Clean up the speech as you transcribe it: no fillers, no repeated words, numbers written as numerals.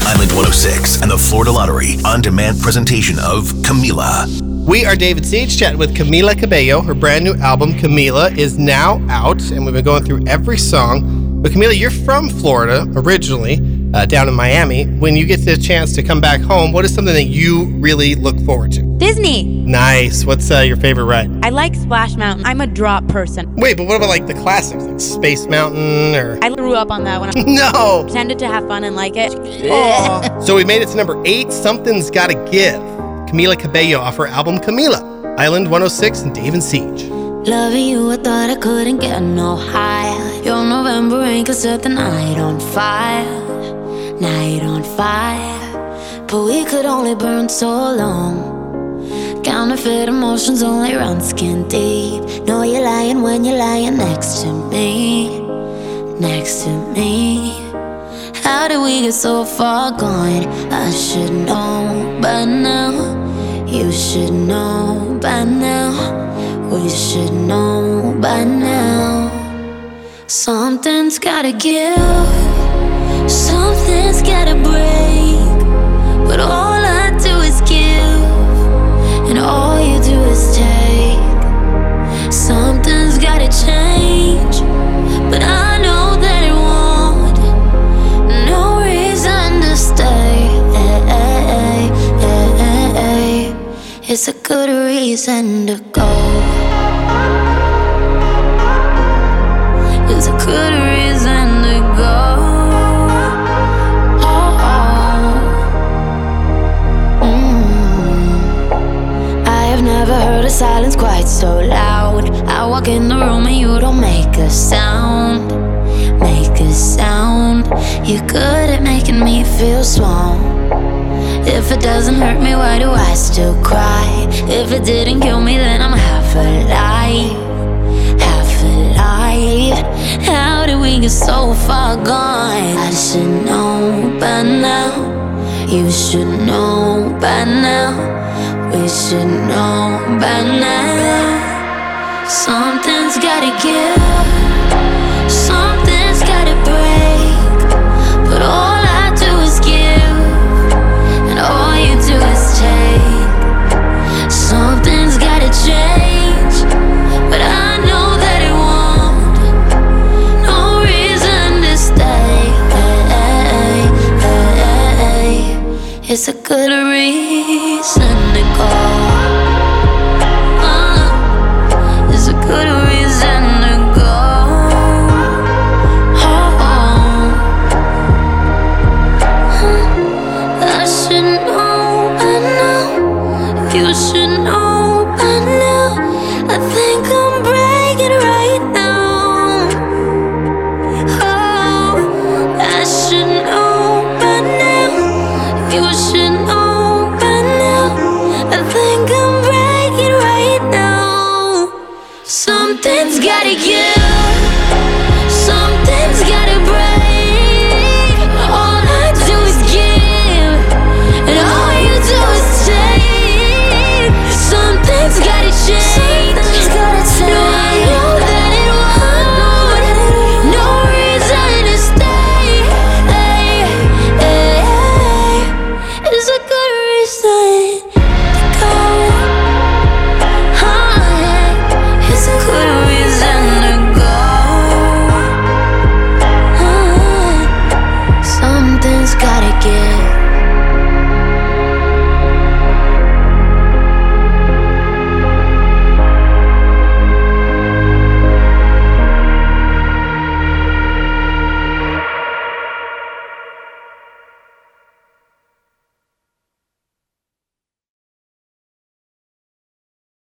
Island 106 and the Florida Lottery on-demand presentation of Camila. We are David Siege chatting with Camila Cabello. Her brand new album, Camila, is now out, and we've been going through every song. But Camila, you're from Florida originally, down in Miami. When you get the chance to come back home, what is something that you really look forward to? Disney. Nice. What's your favorite ride? I like Splash Mountain. I'm a drop person. Wait, but what about like the classics, like Space Mountain or... I grew up on that one. No! Pretended to have fun and like it. So we made it to number 8, Something's Gotta Give. Camila Cabello off her album Camila, Island 106 and Dave and Siege. Loving you, I thought I couldn't get no higher. Your November rain could set the night on fire. Night on fire. But we could only burn so long. Counterfeit emotions only run skin deep. Know you're lying when you're lying next to me. Next to me. How did we get so far gone? I should know by now. You should know by now. We should know by now. Something's gotta give. Something's gotta break. But all I do is give, and all you do is take. Something's gotta change, but I know that it won't. No reason to stay. It's a good reason to go. It's a good reason to go. I have never heard a silence quite so loud. I walk in the room and you don't make a sound. Make a sound. You're good at making me feel small. If it doesn't hurt me, why do I still cry? If it didn't kill me, then I'm half alive. Half alive. How did we get so far gone? I should know by now. You should know by now. We should know by now. Something's gotta give. Something's gotta break. But all I do is give, and all you do is take. Something's gotta change, but I know that it won't. No reason to stay. It's a good reason.